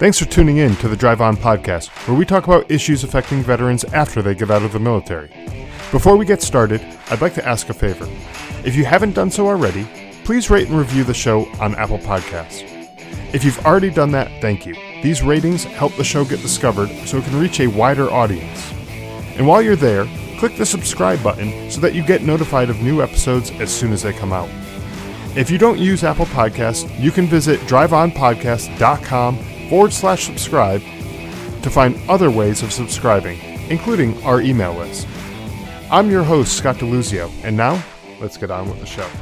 Thanks for tuning in to the Drive On podcast, where we talk about issues affecting veterans after they get out of the military. Before we get started, I'd like to ask a favor. If you haven't done so already, please rate and review the show on Apple Podcasts. If you've already done that, thank you. These ratings help the show get discovered so it can reach a wider audience. And while you're there, click the subscribe button so that you get notified of new episodes as soon as they come out. If you don't use Apple Podcasts, you can visit driveonpodcast.com/subscribe to find other ways of subscribing, including our email list. I'm your host, Scott DeLuzio, and now, let's get on with the show.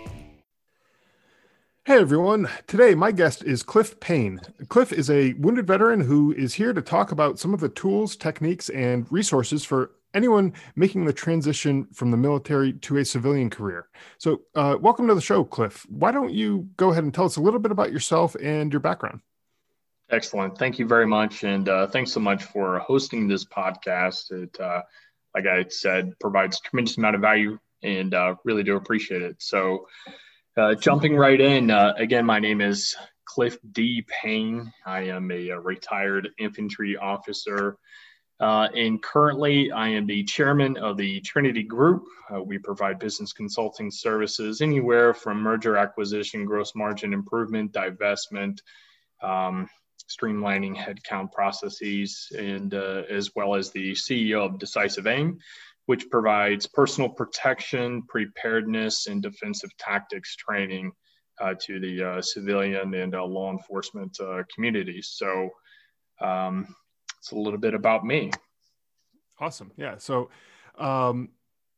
Hey everyone, today my guest is Cliff Payne. Cliff is a wounded veteran who is here to talk about some of the tools, techniques, and resources for anyone making the transition from the military to a civilian career. So welcome to the show, Cliff. Why don't you go ahead and tell us a little bit about yourself and your background? Excellent. Thank you very much. And thanks so much for hosting this podcast. It, like I said, provides a tremendous amount of value and really do appreciate it. So jumping right in, again, my name is Cliff D. Payne. I am a retired infantry officer. And currently, I am the chairman of the Trinity Group. We provide business consulting services anywhere from merger acquisition, gross margin improvement, divestment, streamlining headcount processes, and as well as the CEO of Decisive Aim, which provides personal protection, preparedness, and defensive tactics training to the civilian and law enforcement communities. So it's a little bit about me. Awesome. Yeah. So we're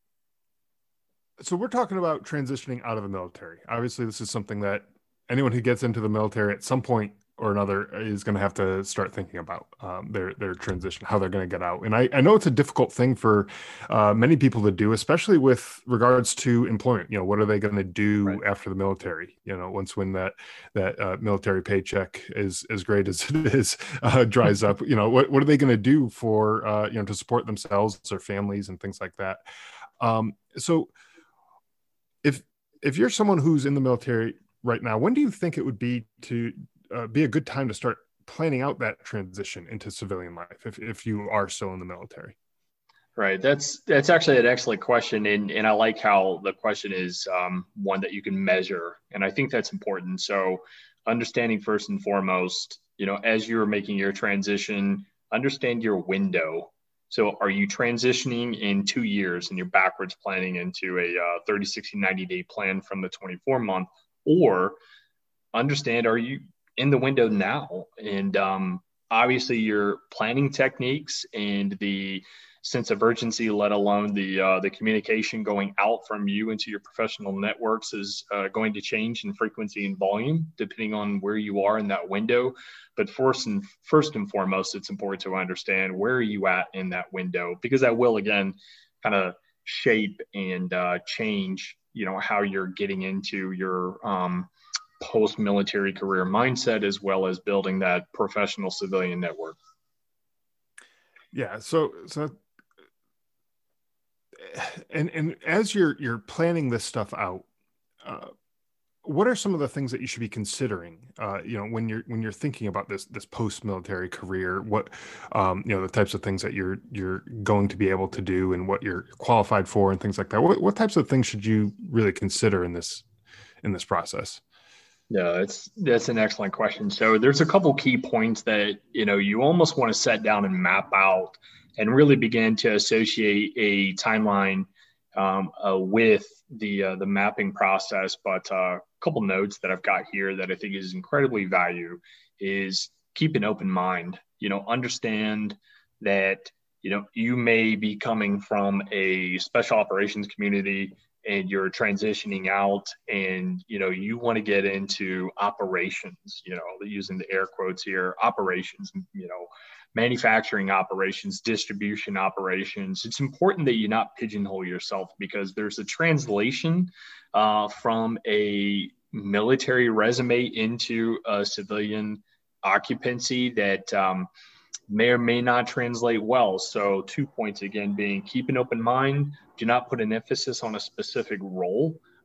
talking about transitioning out of the military. Obviously, this is something that anyone who gets into the military at some point or another is going to have to start thinking about their transition, how they're going to get out. And I know it's a difficult thing for many people to do, especially with regards to employment. You know, what are they going to do after the military? You know, when that military paycheck is as great as it is dries up. You know, what are they going to do for to support themselves, their families, and things like that. So if you're someone who's in the military right now, when do you think it would be to be a good time to start planning out that transition into civilian life if you are still in the military? Right. That's actually an excellent question. And I like how the question is one that you can measure. And I think that's important. So understanding first and foremost, you know, as you're making your transition, understand your window. So are you transitioning in 2 years and you're backwards planning into a 30, 60, 90-day plan from the 24-month, or understand, are you in the window now? And obviously your planning techniques and the sense of urgency, let alone the communication going out from you into your professional networks, is going to change in frequency and volume depending on where you are in that window. But first and foremost, it's important to understand where are you at in that window, because that will again kind of shape and change, you know, how you're getting into your post-military career mindset, as well as building that professional civilian network. Yeah. So and as you're planning this stuff out, what are some of the things that you should be considering, when you're thinking about this post-military career? What, the types of things that you're going to be able to do and what you're qualified for and things like that. What types of things should you really consider in this process? Yeah, that's an excellent question. So there's a couple key points that, you know, you almost want to set down and map out and really begin to associate a timeline with the mapping process. But a couple notes that I've got here that I think is incredibly valuable is keep an open mind. You know, understand that, you know, you may be coming from a special operations community and you're transitioning out and, you know, you want to get into operations, you know, using the air quotes here, operations, you know, manufacturing operations, distribution operations. It's important that you not pigeonhole yourself, because there's a translation from a military resume into a civilian occupancy that may or may not translate well. So 2 points again being keep an open mind. Do not put an emphasis on a specific role,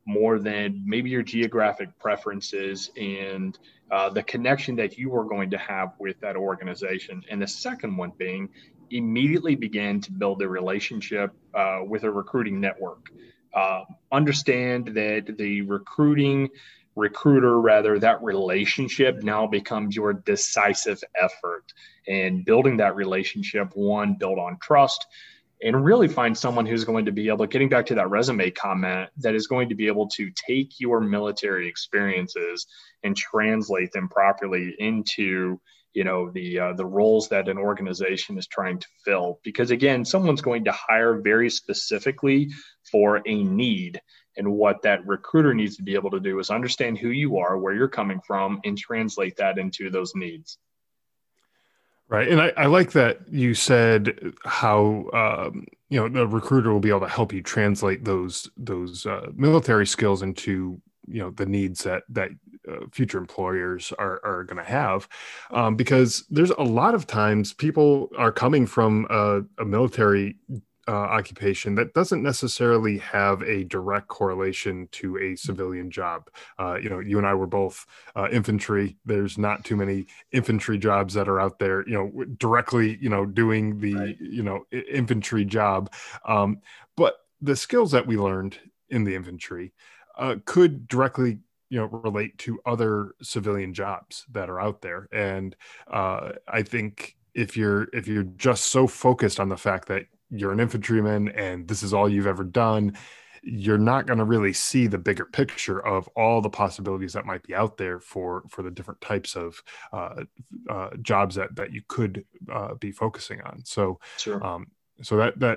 more than maybe your geographic preferences and the connection that you are going to have with that organization. And the second one being immediately begin to build a relationship with a recruiting network. Understand that the recruiter, rather, that relationship now becomes your decisive effort. And building that relationship, one, build on trust, and really find someone who's going to be able, getting back to that resume comment, that is going to be able to take your military experiences and translate them properly into the roles that an organization is trying to fill. Because again, someone's going to hire very specifically for a need, and what that recruiter needs to be able to do is understand who you are, where you're coming from, and translate that into those needs. Right. And I like that you said how, the recruiter will be able to help you translate those military skills into, the needs that future employers are going to have. Because there's a lot of times people are coming from a military occupation that doesn't necessarily have a direct correlation to a civilian job. You and I were both infantry. There's not too many infantry jobs that are out there, directly, doing the, right, infantry job. But the skills that we learned in the infantry could directly relate to other civilian jobs that are out there. And I think if you're just so focused on the fact that you're an infantryman and this is all you've ever done, you're not going to really see the bigger picture of all the possibilities that might be out there for the different types of jobs that you could be focusing on. So, sure. So that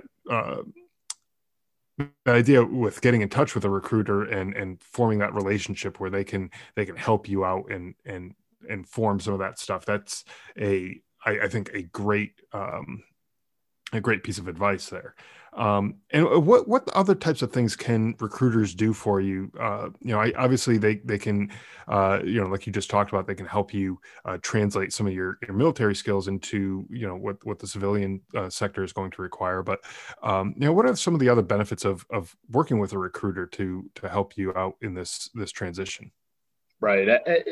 the idea with getting in touch with a recruiter and forming that relationship where they can help you out and form some of that stuff. That's I think a great piece of advice there. And what other types of things can recruiters do for you? Obviously they can, like you just talked about, they can help you translate some of your military skills into, what the civilian sector is going to require. But, what are some of the other benefits of working with a recruiter to help you out in this transition? Right.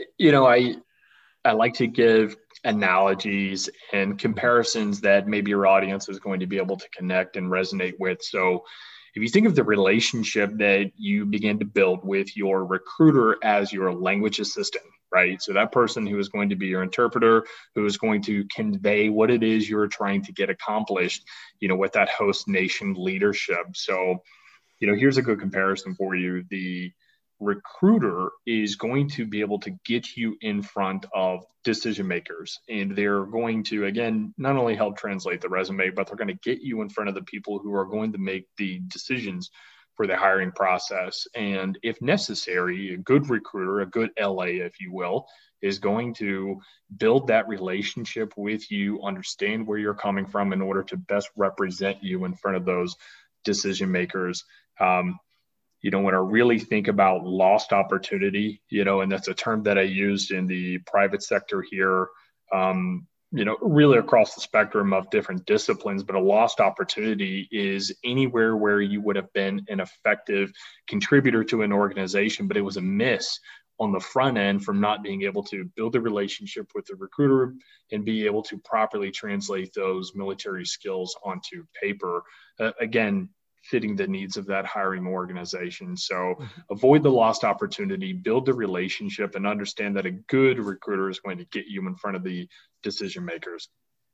I like to give analogies and comparisons that maybe your audience is going to be able to connect and resonate with. So if you think of the relationship that you begin to build with your recruiter as your language assistant, right? So that person who is going to be your interpreter, who is going to convey what it is you're trying to get accomplished, with that host nation leadership. So, here's a good comparison for you. The recruiter is going to be able to get you in front of decision makers, and they're going to, again, not only help translate the resume, but they're going to get you in front of the people who are going to make the decisions for the hiring process. And if necessary, a good recruiter, a good LA, if you will, is going to build that relationship with you, understand where you're coming from in order to best represent you in front of those decision makers. When I really think about lost opportunity, and that's a term that I used in the private sector here, really across the spectrum of different disciplines, but a lost opportunity is anywhere where you would have been an effective contributor to an organization, but it was a miss on the front end from not being able to build a relationship with the recruiter and be able to properly translate those military skills onto paper. Again, fitting the needs of that hiring organization. So avoid the lost opportunity, build the relationship, and understand that a good recruiter is going to get you in front of the decision makers.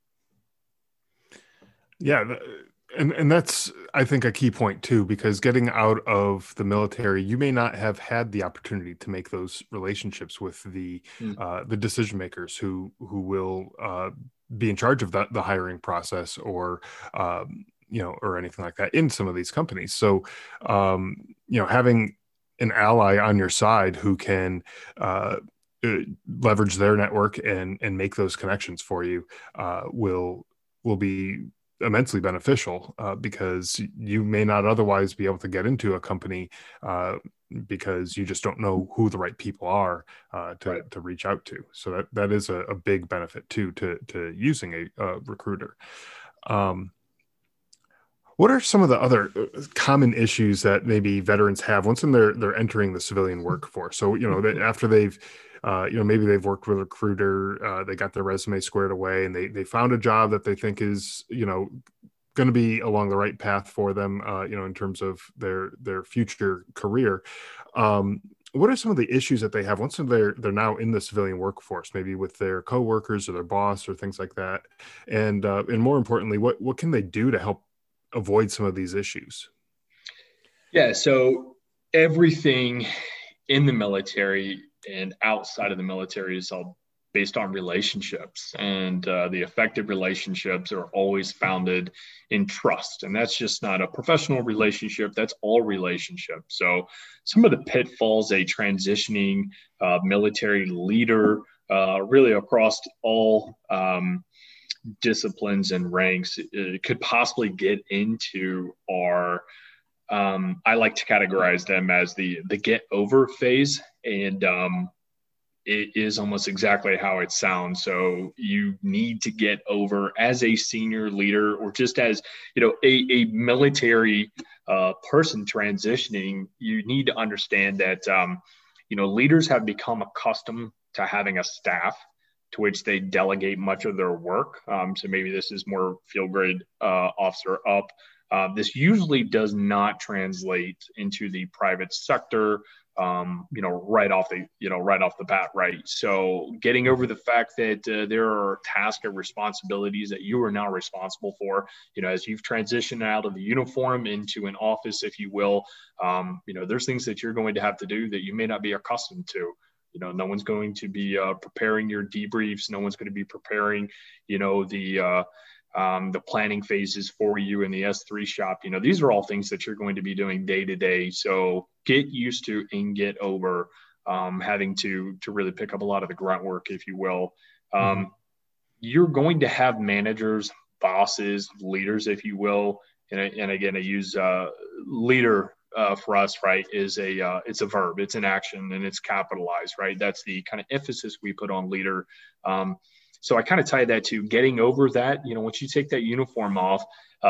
Yeah. And that's, I think, a key point too, because getting out of the military, you may not have had the opportunity to make those relationships with the decision makers who will be in charge of the hiring process or or anything like that in some of these companies. So, having an ally on your side who can leverage their network and make those connections for you will be immensely beneficial because you may not otherwise be able to get into a company because you just don't know who the right people are to reach out to. So that is a big benefit too to using a recruiter. What are some of the other common issues that maybe veterans have once they're entering the civilian workforce? So, after they've, maybe they've worked with a recruiter, they got their resume squared away, and they found a job that they think is, going to be along the right path for them, in terms of their future career. What are some of the issues that they have once they're now in the civilian workforce, maybe with their coworkers or their boss or things like that? And more importantly, what can they do to help avoid some of these issues? Yeah, so everything in the military and outside of the military is all based on relationships, and the effective relationships are always founded in trust, and that's just not a professional relationship, that's all relationships. So some of the pitfalls a transitioning military leader really across all disciplines and ranks could possibly get into are I like to categorize them as the get over phase, and it is almost exactly how it sounds. So you need to get over as a senior leader, or just as a military person transitioning. You need to understand that leaders have become accustomed to having a staff to which they delegate much of their work. So maybe this is more field grade officer up. This usually does not translate into the private sector, right off the bat, right? So getting over the fact that there are tasks and responsibilities that you are now responsible for, as you've transitioned out of the uniform into an office, if you will, there's things that you're going to have to do that you may not be accustomed to. No one's going to be preparing your debriefs. No one's going to be preparing, the planning phases for you in the S3 shop. These are all things that you're going to be doing day to day. So get used to and get over having to really pick up a lot of the grunt work, if you will. You're going to have managers, bosses, leaders, if you will. And again, I use leader for us, right, is it's a verb, it's an action, and it's capitalized, right? That's the kind of emphasis we put on leader. So I kind of tie that to getting over that. Once you take that uniform off,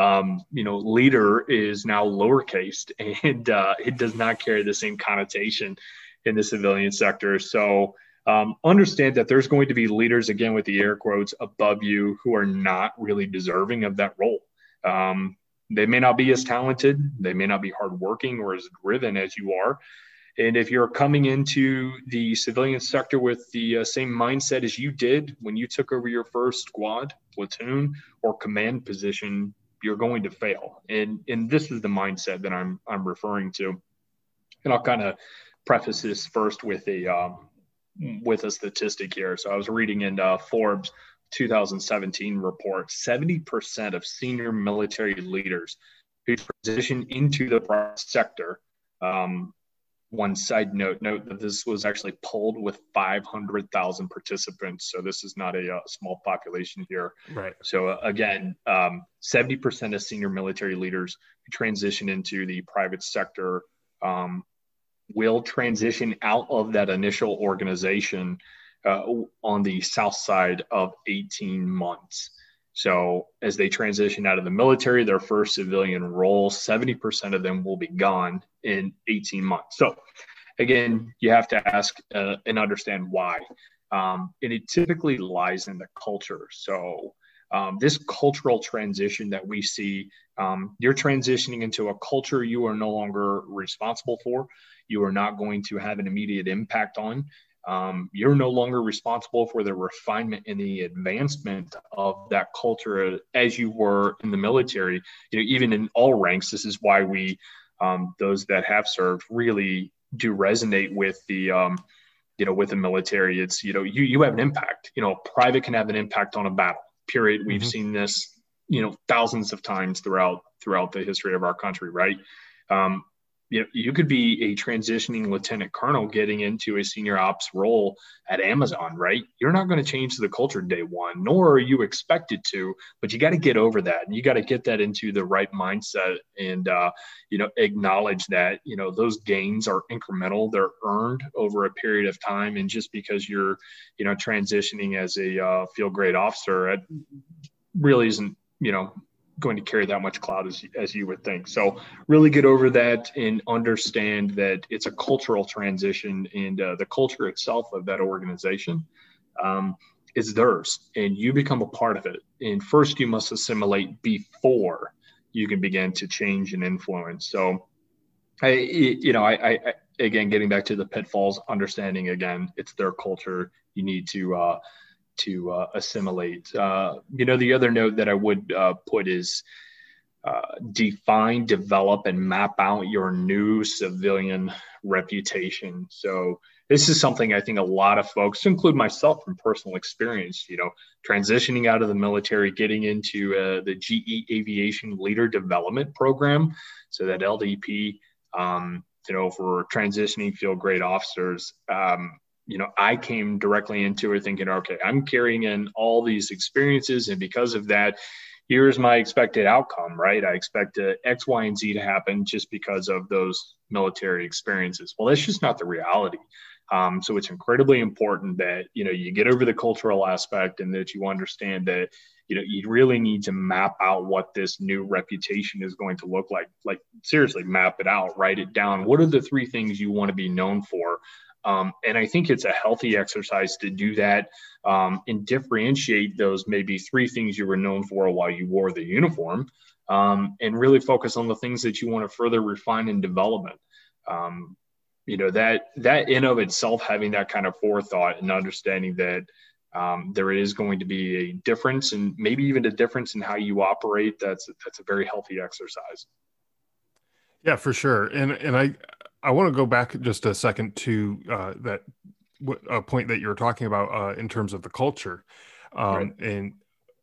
leader is now lowercase, and it does not carry the same connotation in the civilian sector. So understand that there's going to be leaders, again, with the air quotes, above you who are not really deserving of that role. They may not be as talented, they may not be hardworking or as driven as you are. And if you're coming into the civilian sector with the same mindset as you did when you took over your first squad, platoon, or command position, you're going to fail. And this is the mindset that I'm referring to. And I'll kind of preface this first with a statistic here. So I was reading in Forbes 2017 report, 70% of senior military leaders who transition into the private sector. One side note that this was actually polled with 500,000 participants. So this is not a small population here. Right. So again, 70% of senior military leaders who transition into the private sector will transition out of that initial organization on the south side of 18 months. So as they transition out of the military, their first civilian role, 70% of them will be gone in 18 months. So again, you have to ask and understand why. And it typically lies in the culture. So this cultural transition that we see, you're transitioning into a culture you are no longer responsible for. You are not going to have an immediate impact on. You're no longer responsible for the refinement and the advancement of that culture as you were in the military. Even in all ranks, this is why we, those that have served, really do resonate with the, with the military. It's, you have an impact. A private can have an impact on a battle. Period. We've seen this, thousands of times throughout the history of our country, right? You could be a transitioning lieutenant colonel getting into a senior ops role at Amazon, right? You're not going to change the culture day one, nor are you expected to, but you got to get over that, and you got to get that into the right mindset, and acknowledge that those gains are incremental, they're earned over a period of time, and just because you're transitioning as a field grade officer, it really isn't going to carry that much clout as you would think. So really get over that and understand that it's a cultural transition, and the culture itself of that organization is theirs, and you become a part of it. And first you must assimilate before you can begin to change and influence. So I again, getting back to the pitfalls, understanding again, it's their culture. You need to assimilate. The other note that I would put is define, develop, and map out your new civilian reputation. So this is something I think a lot of folks, to include myself from personal experience, transitioning out of the military, getting into the GE Aviation Leader Development Program, so that LDP, for transitioning field grade officers. I came directly into it thinking, okay, I'm carrying in all these experiences, and because of that, here's my expected outcome, right? I expect X, Y, and Z to happen just because of those military experiences. Well, that's just not the reality. So it's incredibly important that, you get over the cultural aspect, and that you understand that, you really need to map out what this new reputation is going to look like seriously map it out, write it down. What are the 3 things you want to be known for? And I think it's a healthy exercise to do that, and differentiate those maybe 3 things you were known for while you wore the uniform, and really focus on the things that you want to further refine and development. That in of itself, having that kind of forethought and understanding that there is going to be a difference, and maybe even a difference in how you operate, that's a very healthy exercise. Yeah, for sure. And I want to go back just a second to a point that you were talking about in terms of the culture. Right. And,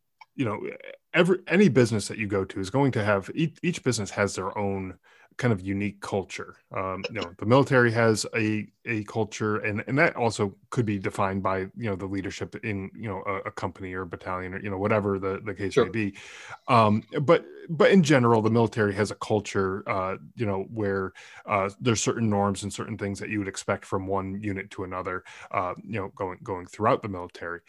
any business that you go to is going to have, each business has their own kind of unique culture. The military has a culture, and that also could be defined by, the leadership in, a company or a battalion, or, whatever the case may Sure. be. But in general, the military has a culture, where there's certain norms and certain things that you would expect from one unit to another, going throughout the military.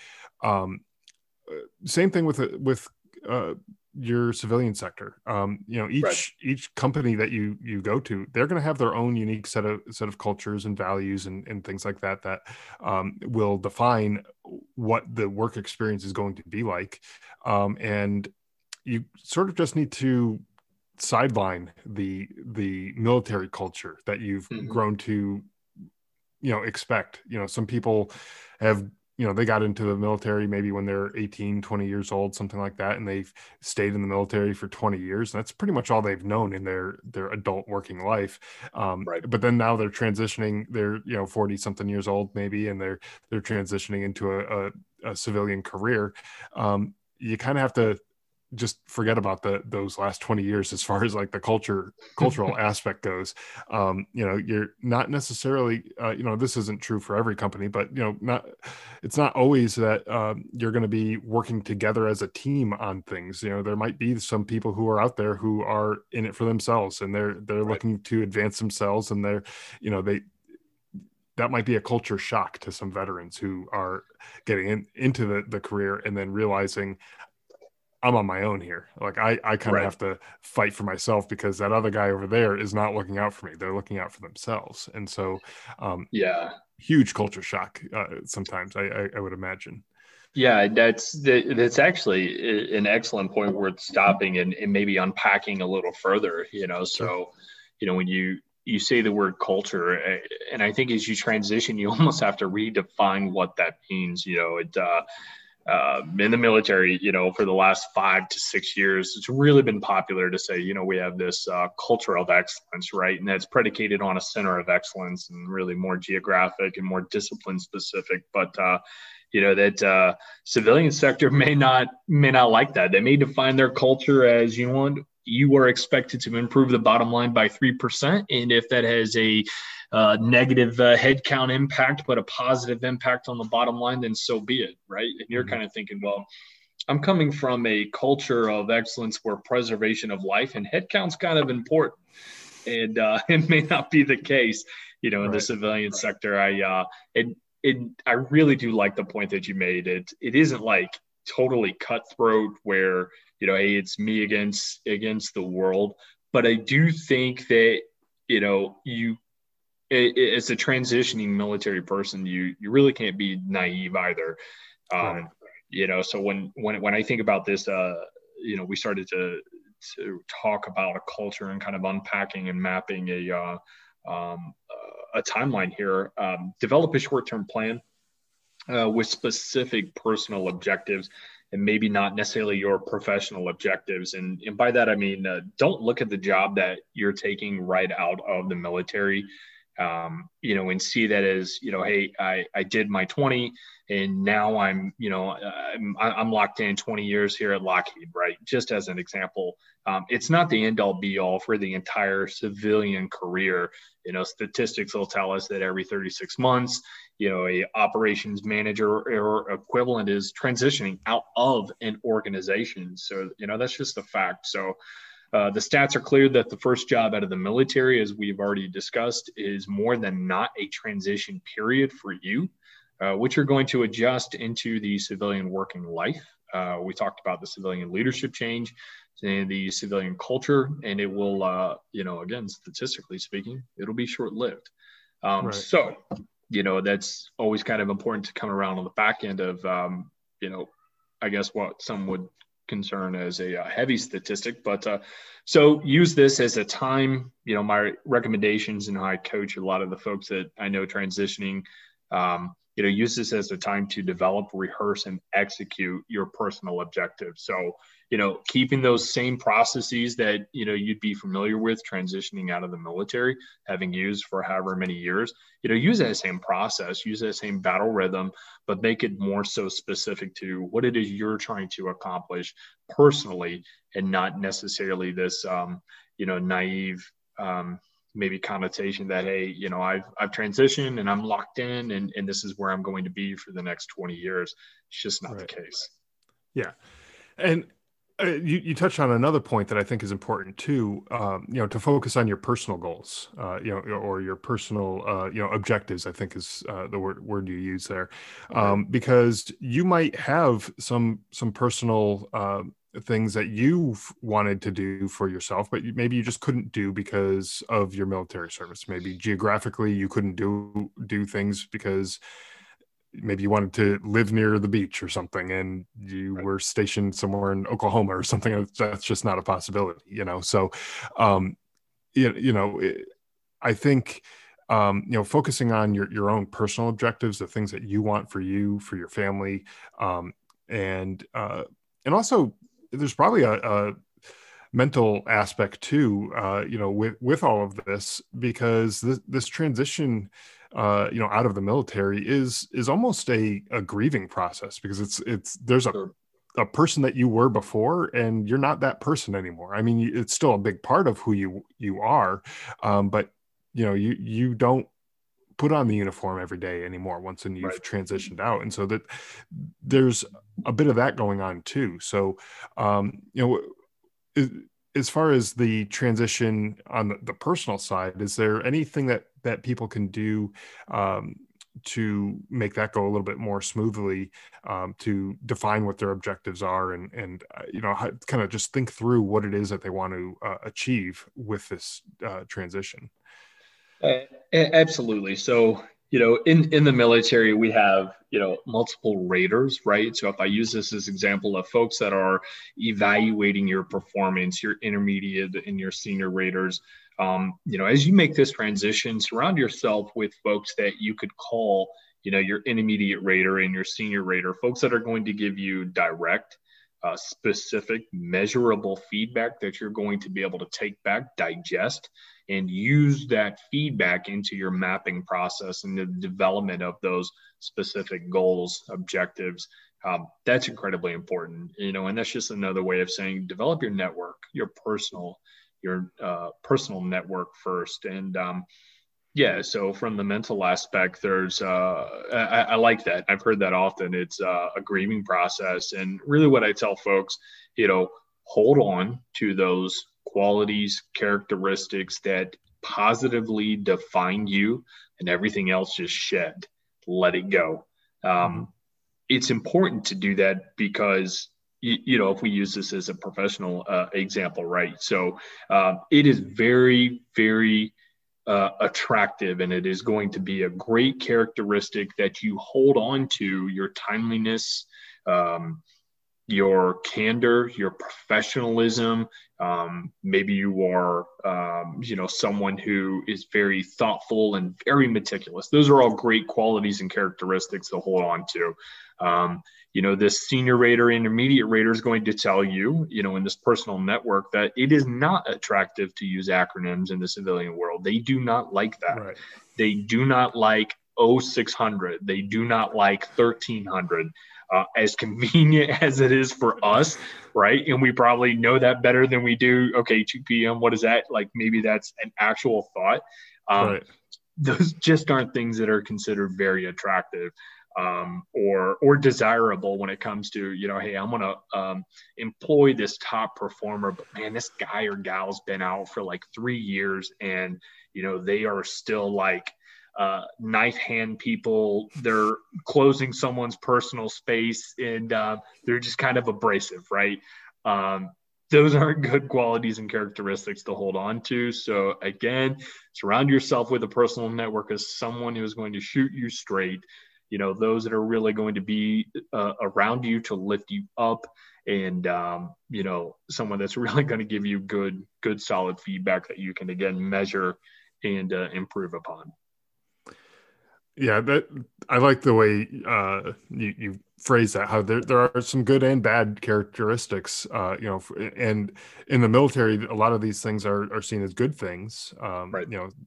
Same thing with your civilian sector. Right. Each company that you go to, they're going to have their own unique set of cultures and values and things like that will define what the work experience is going to be like. And you sort of just need to sideline the military culture that you've grown to expect. Some people have, they got into the military maybe when they're 18, 20 years old, something like that, and they've stayed in the military for 20 years. That's pretty much all they've known in their adult working life. Right. But then now they're transitioning, they're 40 something years old maybe, and they're transitioning into a civilian career. You kind of have to just forget about those last 20 years as far as like the cultural aspect goes. You're not necessarily, this isn't true for every company, but it's not always that you're going to be working together as a team on things. There might be some people who are out there who are in it for themselves, and they're Right. looking to advance themselves, and that might be a culture shock to some veterans who are getting into the career and then realizing, I'm on my own here. Like I kind of Right. have to fight for myself because that other guy over there is not looking out for me. They're looking out for themselves. And so, Yeah. huge culture shock. Sometimes I would imagine. Yeah, that's actually an excellent point worth stopping and maybe unpacking a little further. Sure. So, when you say the word culture, and I think as you transition, you almost have to redefine what that means. In the military, for the last 5 to 6 years, it's really been popular to say, we have this culture of excellence, right? And that's predicated on a center of excellence and really more geographic and more discipline specific. But that civilian sector may not like that. They may define their culture as you are expected to improve the bottom line by 3%, and if that has a negative headcount impact, but a positive impact on the bottom line, then so be it, right? And you're kind of thinking, well, I'm coming from a culture of excellence where preservation of life and headcount's kind of important, and it may not be the case, in the civilian sector. I really do like the point that you made. It isn't like totally cutthroat where, hey, it's me against the world. But I do think that, as a transitioning military person, you really can't be naive either. Right. So when I think about this, we started to talk about a culture and kind of unpacking and mapping a timeline here. Develop a short-term plan with specific personal objectives, and maybe not necessarily your professional objectives. And by that, I mean, don't look at the job that you're taking right out of the military, and see that as, hey, I did my 20 and now I'm locked in 20 years here at Lockheed, right? Just as an example, it's not the end all be all for the entire civilian career. Statistics will tell us that every 36 months, a operations manager or equivalent is transitioning out of an organization. So, that's just a fact. So, the stats are clear that the first job out of the military, as we've already discussed, is more than not a transition period for you, which you're going to adjust into the civilian working life. We talked about the civilian leadership change and the civilian culture, and it will, again, statistically speaking, it'll be short-lived. Right. So, that's always kind of important to come around on the back end of, I guess what some would concern as a heavy statistic, but so use this as a time, my recommendations and how I coach a lot of the folks that I know transitioning, use this as a time to develop, rehearse, and execute your personal objectives. So, keeping those same processes that, you'd be familiar with transitioning out of the military, having used for however many years, use that same process, use that same battle rhythm, but make it more so specific to what it is you're trying to accomplish personally, and not necessarily this, naive, maybe connotation that, hey, I've transitioned and I'm locked in and this is where I'm going to be for the next 20 years. It's just not the case. Yeah. And you touched on another point that I think is important too, to focus on your personal goals, or your personal, objectives, I think is the word you use there. Because you might have some personal things that you've wanted to do for yourself, but maybe you just couldn't do because of your military service. Maybe geographically you couldn't do things because maybe you wanted to live near the beach or something and you were stationed somewhere in Oklahoma or something. That's just not a possibility, So, I think, focusing on your own personal objectives, the things that you want for you, for your family. And also there's probably a mental aspect too, with all of this, because this transition, out of the military is almost a grieving process, because there's a person that you were before and you're not that person anymore. I mean, it's still a big part of who you are. But you don't put on the uniform every day anymore once you've transitioned out. And so that there's a bit of that going on too. So, as far as the transition on the personal side, is there anything that people can do to make that go a little bit more smoothly, to define what their objectives are and kind of just think through what it is that they want to achieve with this transition? Absolutely. So, in the military, we have, multiple raters, right? So if I use this as example of folks that are evaluating your performance, your intermediate and your senior raters, as you make this transition, surround yourself with folks that you could call, your intermediate rater and your senior rater, folks that are going to give you direct, specific, measurable feedback that you're going to be able to take back, digest, and use that feedback into your mapping process and the development of those specific goals, objectives. That's incredibly important, and that's just another way of saying develop your network, your personal network first. And so from the mental aspect, there's I like that. I've heard that often. It's a grieving process, and really what I tell folks, hold on to those qualities, characteristics that positively define you, and everything else just shed, let it go. it's important to do that because if we use this as a professional example, right? So it is very, very attractive, and it is going to be a great characteristic that you hold on to: your timeliness, um, your candor, your professionalism. Maybe you are, someone who is very thoughtful and very meticulous. Those are all great qualities and characteristics to hold on to. This senior rater, intermediate rater is going to tell you, in this personal network, that it is not attractive to use acronyms in the civilian world. They do not like that. Right. They do not like 0600. They do not like 1300. As convenient as it is for us, right? And we probably know that better than we do. Okay, 2 p.m. What is that? Like maybe that's an actual thought. Right. Those just aren't things that are considered very attractive or desirable when it comes to, hey, I'm going to employ this top performer, but man, this guy or gal's been out for like 3 years and, they are still like, knife hand people. They're closing someone's personal space, and they're just kind of abrasive, right? Those aren't good qualities and characteristics to hold on to. So again, surround yourself with a personal network as someone who is going to shoot you straight. Those that are really going to be around you to lift you up, and someone that's really going to give you good, solid feedback that you can again measure and improve upon. Yeah, I like the way you phrase that. How there are some good and bad characteristics, and in the military, a lot of these things are seen as good things. Right.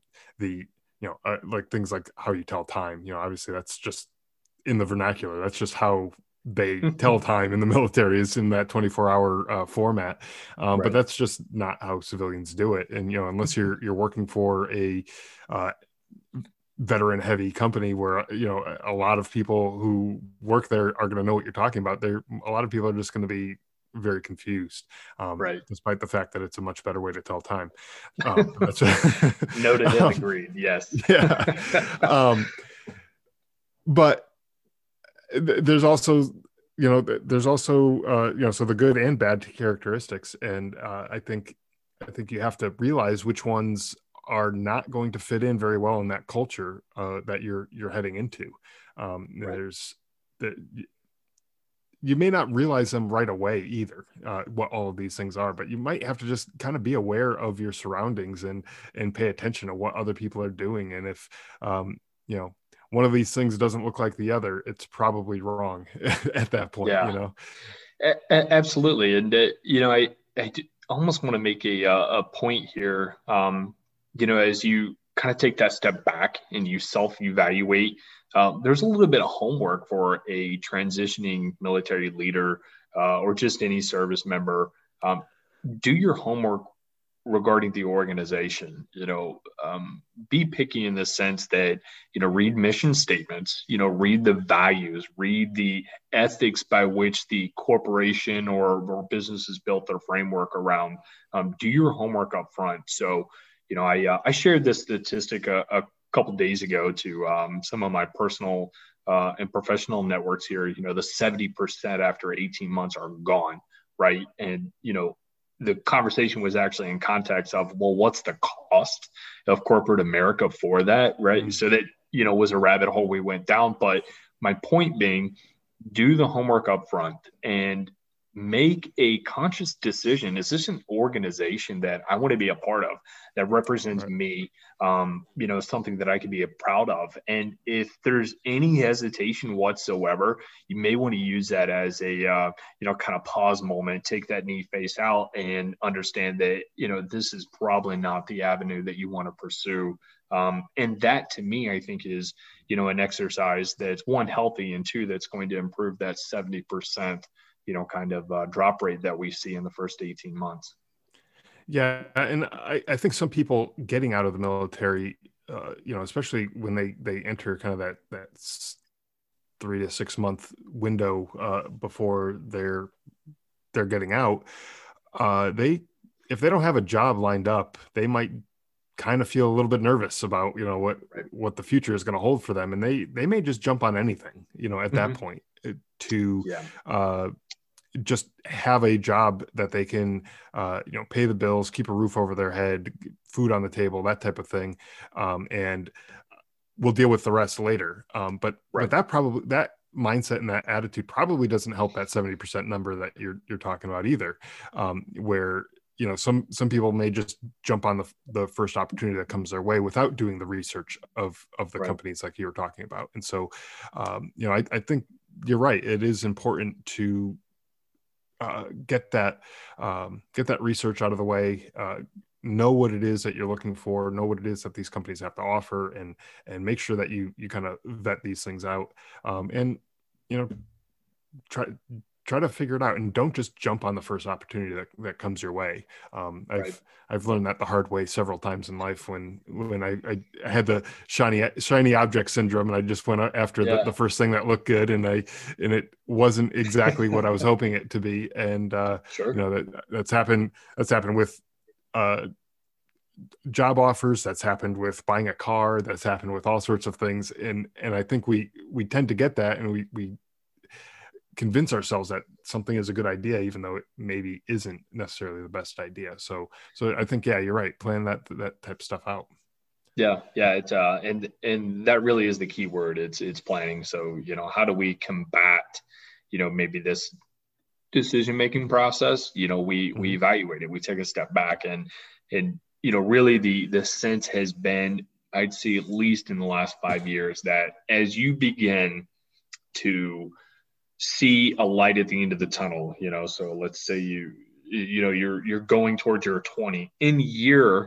Like things like how you tell time. Obviously that's just in the vernacular. That's just how they tell time in the military, is in that 24-hour format. Right. But that's just not how civilians do it. And unless you're working for a veteran heavy company where a lot of people who work there are going to know what you're talking about, a lot of people are just going to be very confused, right, despite the fact that it's a much better way to tell time. Noted and agreed. Yes. Yeah. But there's also so the good and bad characteristics, and I think you have to realize which ones are not going to fit in very well in that culture that you're heading into. Right. There's that you may not realize them right away either, what all of these things are, but you might have to just kind of be aware of your surroundings and pay attention to what other people are doing. And if one of these things doesn't look like the other, it's probably wrong at that point. Yeah. Absolutely. And I almost want to make a point here. As you kind of take that step back and you self-evaluate, there's a little bit of homework for a transitioning military leader or just any service member. Do your homework regarding the organization. Be picky in the sense that, read mission statements, read the values, read the ethics by which the corporation or business has built their framework around. Do your homework up front. So, I shared this statistic a couple days ago to some of my personal and professional networks here. The 70% after 18 months are gone, right? And the conversation was actually in context of, well, what's the cost of corporate America for that, right? Mm-hmm. So that was a rabbit hole we went down. But my point being, do the homework up front and make a conscious decision. Is this an organization that I want to be a part of, that represents me, something that I can be proud of? And if there's any hesitation whatsoever, you may want to use that as a, kind of pause moment, take that knee face out and understand that, this is probably not the avenue that you want to pursue. And that to me, I think is, an exercise that's one, healthy, and two, that's going to improve that 70%, kind of drop rate that we see in the first 18 months. Yeah. And I think some people getting out of the military, especially when they enter kind of that 3 to 6 month window before they're getting out, if they don't have a job lined up, they might kind of feel a little bit nervous about, what the future is going to hold for them. And they may just jump on anything, at that point. to Yeah. just have a job that they can, pay the bills, keep a roof over their head, food on the table, that type of thing. And we'll deal with the rest later. But Right. that mindset and that attitude probably doesn't help that 70% number that you're talking about either. Where, some people may just jump on the first opportunity that comes their way without doing the research of the Right. companies like you were talking about. And so, I think you're right. It is important to get that research out of the way, know what it is that you're looking for, know what it is that these companies have to offer, and make sure that you kind of vet these things out, and you know try to figure it out, and don't just jump on the first opportunity that comes your way. Right. I've learned that the hard way several times in life when I had the shiny object syndrome, and I just went after Yeah. the first thing that looked good, and it wasn't exactly what I was hoping it to be. And Sure. that's happened with uh, job offers, that's happened with buying a car, that's happened with all sorts of things. And I think we tend to get that, and we convince ourselves that something is a good idea, even though it maybe isn't necessarily the best idea. So I think, yeah, you're right. Plan that type of stuff out. Yeah, yeah, it's and that really is the key word. It's planning. So, how do we combat, maybe this decision making process? We Mhm. evaluate it. We take a step back, and really the sense has been, I'd say at least in the last 5 years, that as you begin to see a light at the end of the tunnel, so let's say you're going towards your 20 in year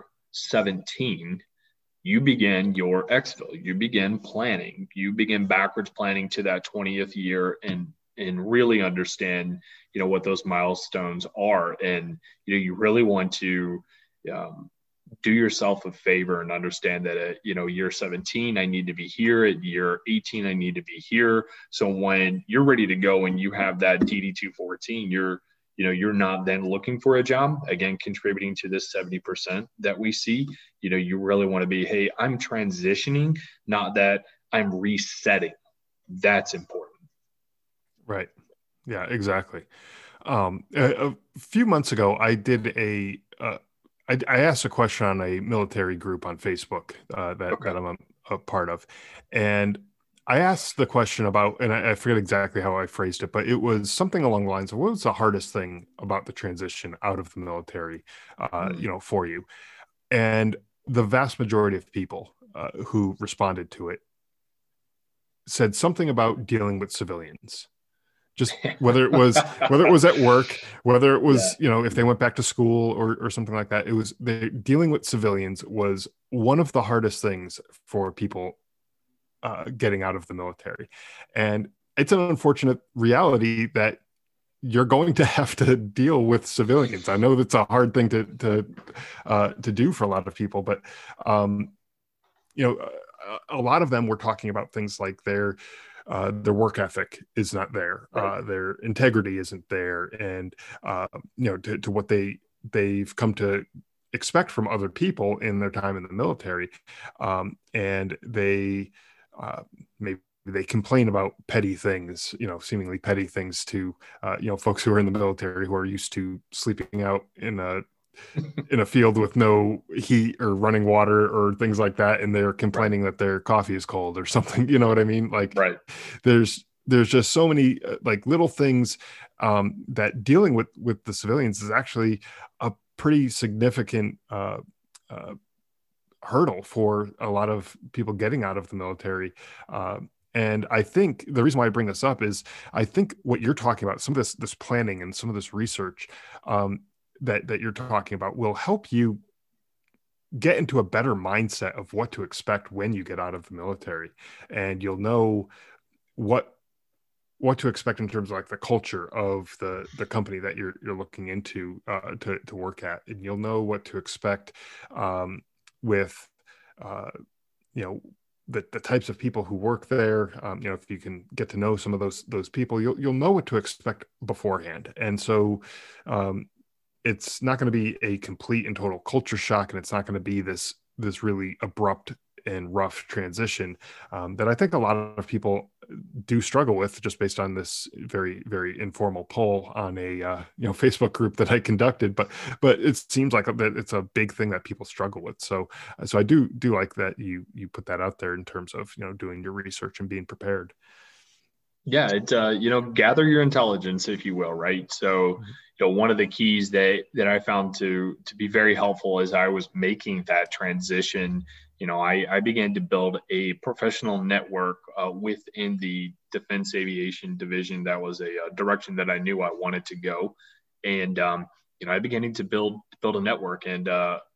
17, you begin your exfil, you begin planning, you begin backwards planning to that 20th year, and really understand what those milestones are. And you really want to um, do yourself a favor and understand that at year 17 I need to be here, at year 18 I need to be here, so when you're ready to go and you have that DD214, you're not then looking for a job again, contributing to this 70% that we see. You really want to be, hey, I'm transitioning, not that I'm resetting. That's important. Right. Yeah, exactly. A few months ago, I asked a question on a military group on Facebook Okay. that I'm a part of, and I asked the question about, and I forget exactly how I phrased it, but it was something along the lines of, what was the hardest thing about the transition out of the military, Mm. for you? And the vast majority of people who responded to it said something about dealing with civilians, just whether it was at work, whether it Yeah. was, if they went back to school or something like that. It was dealing with civilians was one of the hardest things for people getting out of the military. And it's an unfortunate reality that you're going to have to deal with civilians. I know that's a hard thing to do for a lot of people, but um, a lot of them were talking about things like their work ethic is not there, Right. their integrity isn't there, and to what they've come to expect from other people in their time in the military, and they maybe they complain about petty things, seemingly petty things to folks who are in the military, who are used to sleeping out in a field with no heat or running water or things like that, and they're Right. complaining that their coffee is cold or something. You know what I mean? Like, Right. there's just so many like little things, that dealing with the civilians is actually a pretty significant uh, hurdle for a lot of people getting out of the military. And I think the reason why I bring this up is, I think what you're talking about, some of this planning and some of this research, that you're talking about, will help you get into a better mindset of what to expect when you get out of the military, and you'll know what to expect in terms of like the culture of the company that you're looking into to work at, and you'll know what to expect with uh, you know the types of people who work there. If you can get to know some of those people, you'll know what to expect beforehand. And so it's not going to be a complete and total culture shock, and it's not going to be this really abrupt and rough transition that I think a lot of people do struggle with, just based on this very, very informal poll on a Facebook group that I conducted. But it seems like that it's a big thing that people struggle with. So I do like that you put that out there in terms of doing your research and being prepared. Yeah, it gather your intelligence, if you will, right? So, one of the keys that I found to be very helpful as I was making that transition, I began to build a professional network within the defense aviation division. That was a direction that I knew I wanted to go, and I began to build a network, and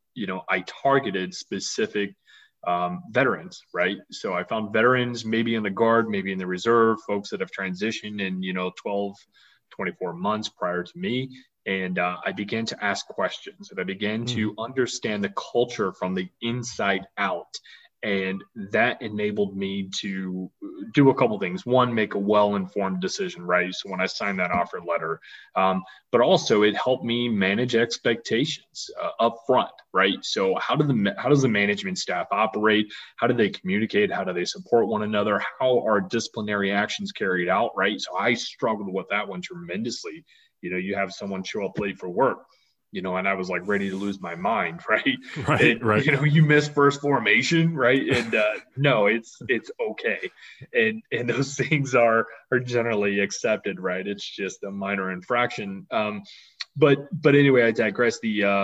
I targeted specific veterans, right? So I found veterans maybe in the Guard, maybe in the Reserve, folks that have transitioned in, 12, 24 months prior to me. And I began to ask questions, and I began to understand the culture from the inside out. And that enabled me to do a couple things. One, make a well-informed decision, right? So when I signed that offer letter, but also it helped me manage expectations up front, right? So how does the management staff operate? How do they communicate? How do they support one another? How are disciplinary actions carried out, right? So I struggled with that one tremendously. You have someone show up late for work, and I was like ready to lose my mind, right? Right. You miss first formation, right? And no, it's okay, and those things are generally accepted, right? It's just a minor infraction. But anyway, I digress.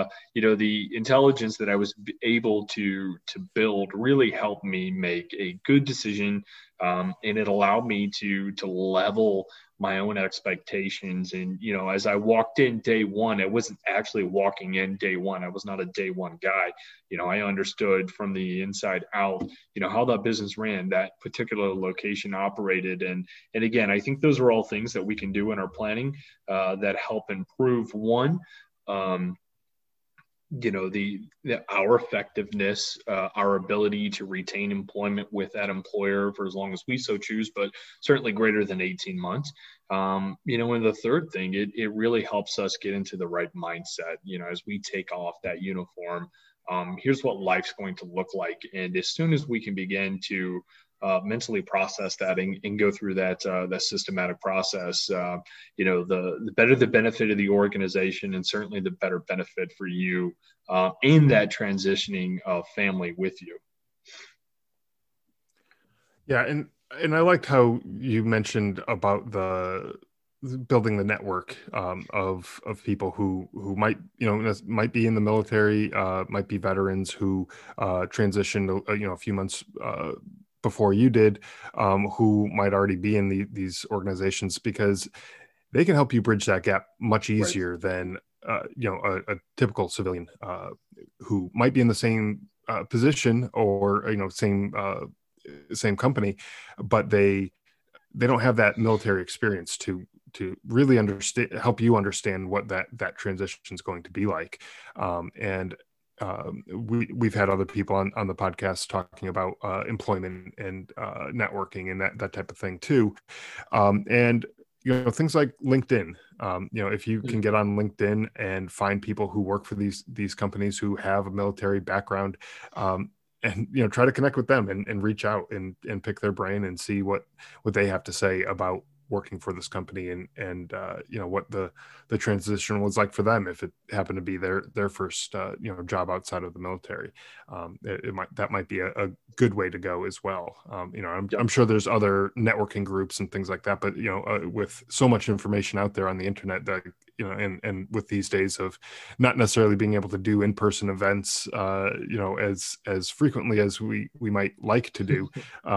The intelligence that I was able to build really helped me make a good decision, and it allowed me to level my own expectations. And as I walked in day one, I wasn't actually walking in day one. I was not a day one guy. I understood from the inside out, how that business ran, that particular location operated, and again, I think those are all things that we can do in our planning that help improve one, our effectiveness, our ability to retain employment with that employer for as long as we so choose, but certainly greater than 18 months. And the third thing, it really helps us get into the right mindset, as we take off that uniform. Here's what life's going to look like. And as soon as we can begin to mentally process that and go through that systematic process, the better the benefit of the organization, and certainly the better benefit for you in that transitioning family with you. Yeah, and I liked how you mentioned about building the network of people who might might be in the military, might be veterans who transitioned a few months before you did, who might already be in these organizations, because they can help you bridge that gap much easier Right. than a typical civilian who might be in the same position, or same company, but they don't have that military experience to really help you understand what that transition is going to be like. We've had other people on the podcast talking about employment and networking and that type of thing too. And things like LinkedIn. If you can get on LinkedIn and find people who work for these companies who have a military background, and try to connect with them and reach out and pick their brain and see what they have to say about working for this company, and what the transition was like for them if it happened to be their first job outside of the military. That might be a good way to go as well. I'm sure there's other networking groups and things like that, but with so much information out there on the internet, that and with these days of not necessarily being able to do in-person events as frequently as we might like to do,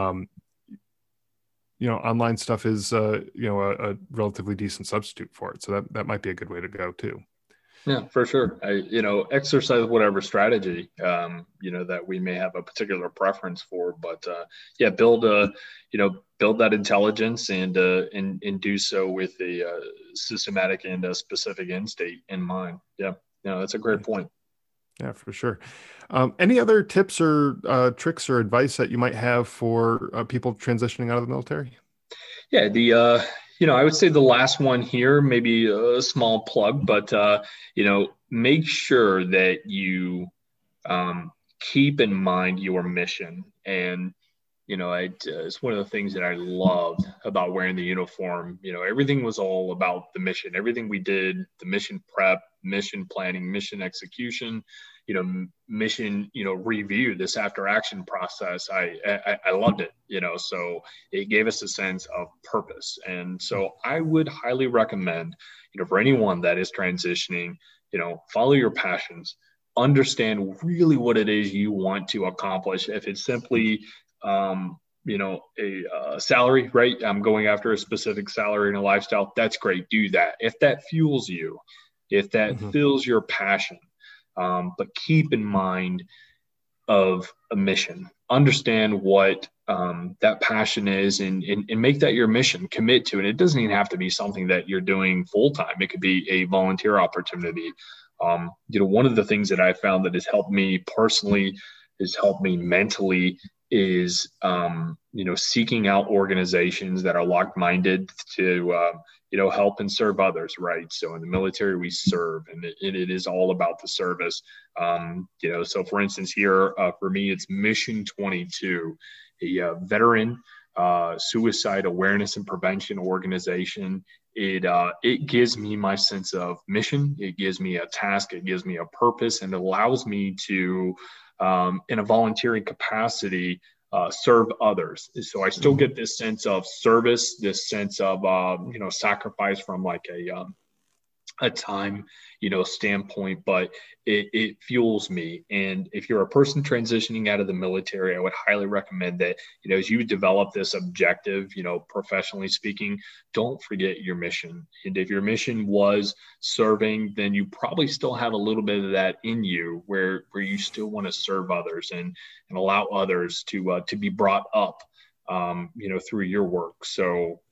online stuff is a relatively decent substitute for it. So that might be a good way to go too. Yeah, for sure. Exercise whatever strategy, that we may have a particular preference for, but build that intelligence and do so with a systematic and a specific end state in mind. Yeah, that's a great point. Yeah, for sure. Any other tips or tricks or advice that you might have for people transitioning out of the military? Yeah, I would say the last one here, maybe a small plug, but make sure that you keep in mind your mission. And It's one of the things that I loved about wearing the uniform. Everything was all about the mission. Everything we did, the mission prep, mission planning, mission execution, mission, review, this after action process. I loved it, so it gave us a sense of purpose. And so I would highly recommend, for anyone that is transitioning, follow your passions, understand really what it is you want to accomplish. If it's simply, a salary, right? I'm going after a specific salary and a lifestyle. That's great. Do that. If that fuels you, if that fills your passion, but keep in mind of a mission, understand what that passion is and make that your mission, commit to it. It doesn't even have to be something that you're doing full time. It could be a volunteer opportunity. One of the things that I found that has helped me personally, has helped me mentally, is seeking out organizations that are like-minded to help and serve others, right? So in the military we serve, and it is all about the service. So for instance here, for me, it's Mission 22, a veteran suicide awareness and prevention organization. It gives me my sense of mission. It gives me a task. It gives me a purpose, and allows me to, in a volunteering capacity, serve others. So I still get this sense of service, this sense of, sacrifice from like a time, standpoint, but it fuels me. And if you're a person transitioning out of the military, I would highly recommend that, as you develop this objective, professionally speaking, don't forget your mission. And if your mission was serving, then you probably still have a little bit of that in you where you still want to serve others and allow others to be brought up, through your work. So,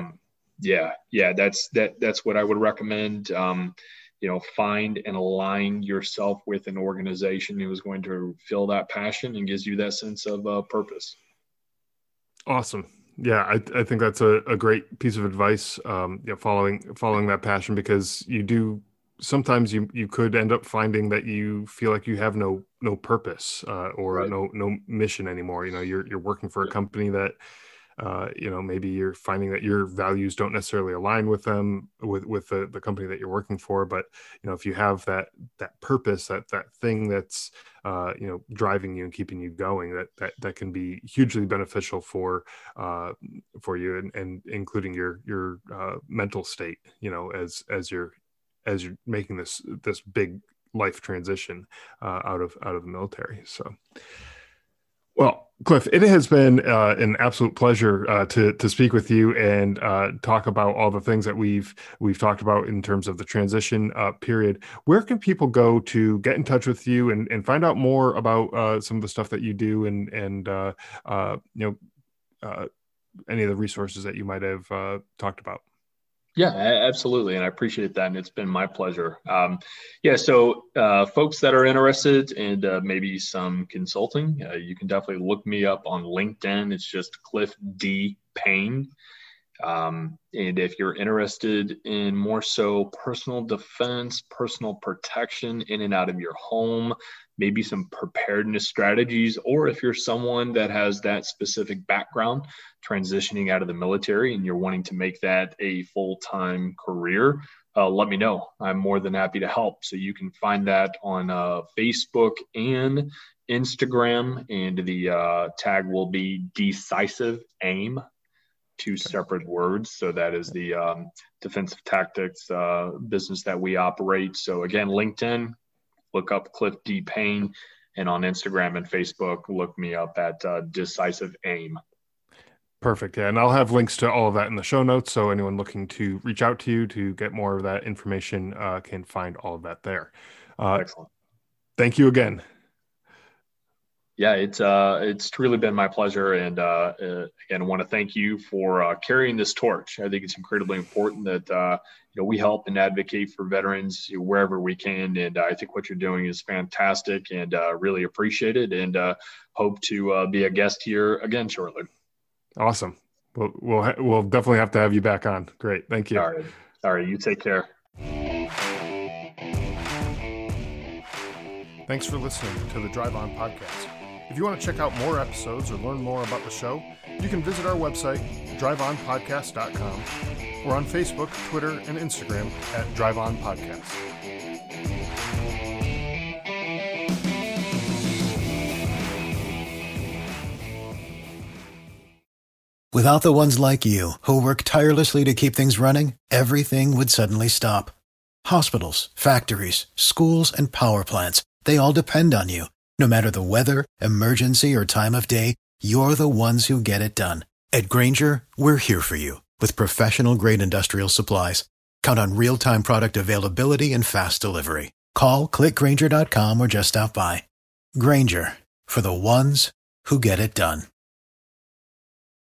that's what I would recommend. Find and align yourself with an organization who is going to fill that passion and gives you that sense of purpose. Awesome. Yeah, I think that's a great piece of advice. Following that passion, because sometimes you could end up finding that you feel like you have no purpose or Right. no mission anymore. You're working for a company that maybe you're finding that your values don't necessarily align with them, with the company that you're working for. But, if you have that purpose, that thing that's, driving you and keeping you going, that can be hugely beneficial for you, and including your mental state, as you're making this big life transition out of the military. So, well, Cliff, it has been an absolute pleasure to speak with you and talk about all the things that we've talked about in terms of the transition period. Where can people go to get in touch with you and find out more about some of the stuff that you do and any of the resources that you might have talked about? Yeah, absolutely. And I appreciate that. And it's been my pleasure. So folks that are interested in maybe some consulting, you can definitely look me up on LinkedIn. It's just Cliff D. Payne. And if you're interested in more so personal defense, personal protection in and out of your home, maybe some preparedness strategies, or if you're someone that has that specific background transitioning out of the military and you're wanting to make that a full-time career, let me know. I'm more than happy to help. So you can find that on Facebook and Instagram, and the tag will be Decisive Aim, two separate words. So that is the defensive tactics business that we operate. So again, LinkedIn, look up Cliff D. Payne, and on Instagram and Facebook, look me up at Decisive Aim. Perfect. Yeah. And I'll have links to all of that in the show notes. So anyone looking to reach out to you to get more of that information can find all of that there. Excellent. Thank you again. Yeah, it's truly been my pleasure. And again, I want to thank you for carrying this torch. I think it's incredibly important that, we help and advocate for veterans wherever we can. And I think what you're doing is fantastic, and really appreciate it, and hope to be a guest here again shortly. Awesome. We'll definitely have to have you back on. Great. Thank you. All right. You take care. Thanks for listening to the Drive On Podcast. If you want to check out more episodes or learn more about the show, you can visit our website, driveonpodcast.com, or on Facebook, Twitter, and Instagram at driveonpodcast. Without the ones like you, who work tirelessly to keep things running, everything would suddenly stop. Hospitals, factories, schools, and power plants, they all depend on you. No matter the weather, emergency, or time of day, you're the ones who get it done. At Grainger, we're here for you with professional-grade industrial supplies. Count on real-time product availability and fast delivery. Call, click Grainger.com, or just stop by. Grainger, for the ones who get it done.